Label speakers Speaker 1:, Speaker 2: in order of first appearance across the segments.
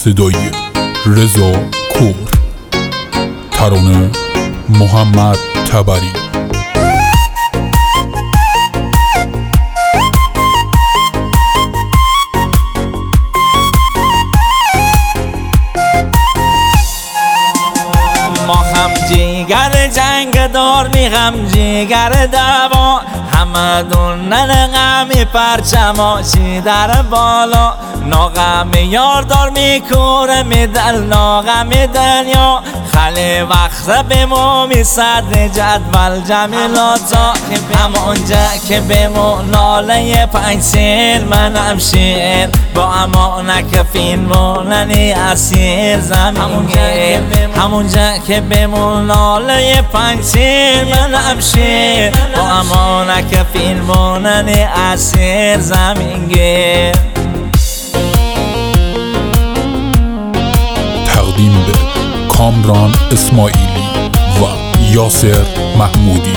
Speaker 1: صدای رضا کور، ترانه محمد تبری.
Speaker 2: ما هم جیگر جنگ دار میغم جیگر دوا، همه دونن غمی پرچماشی در بالا، ناغم یار دار میکوره میدل ناغم دنیا، خلی وقت بمو میصد جدول جمیلاتا، همونجا که بمو ناله پنسیل منم شیر، با امانک فیلموننی اسیر زمینگیر، همونجا که بمو ناله پنسیل منم شیر، با امانک فیلموننی اسیر زمینگیر.
Speaker 1: تقدیم به کامران اسماعیلی و یاسر محمودی.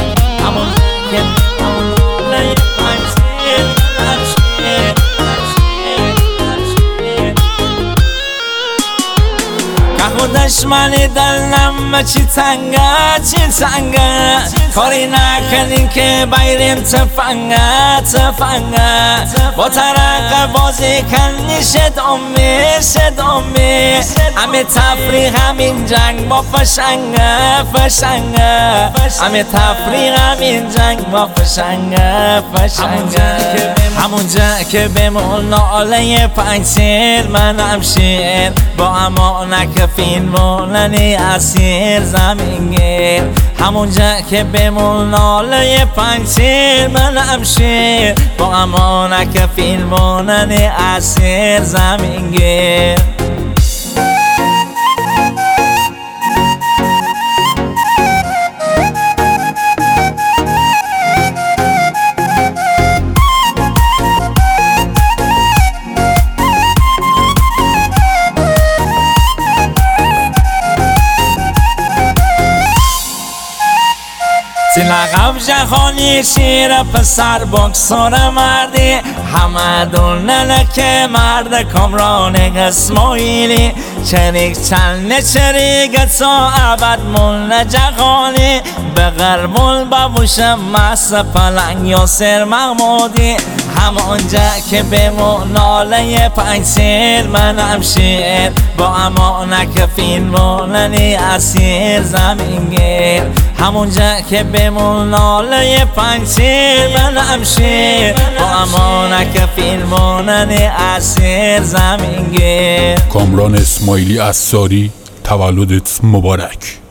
Speaker 2: دشمنی دلم چی تنگه چی تنگه، کاری نکنین که بیریم تفنگه تفنگه، با ترق بازی کنی شد امی همه تفریق همین جنگ با فشنگه فشنگه، همه تفریق همین جنگ با فشنگه فشنگه، همونجا که بمون ناله پنسیل منم شیر، با امانک فیلموننی اسیر زمینگیر، همونجا که بمون ناله پنسیل منم شیر، با امانک فیلموننی اسیر زمینگیر. لقب جهانی شیر پسر بکسور مردی، همه دونن که مرد کامران اسماعیلی، چریک چلن چریک تا ابد مون جهانی، به غربول بابوشم مس پلنگ یاسر محمودی، همونجا که بمو ناله پنسیل منم شیر، با امانک فیلموننی اسیر زمینگیر، همونجا که بمون ناله پنسیل منم شیر، با امانک فیلموننی اسیر زمینگیر.
Speaker 1: کامران اسماعیلی اساری، تولدت مبارک.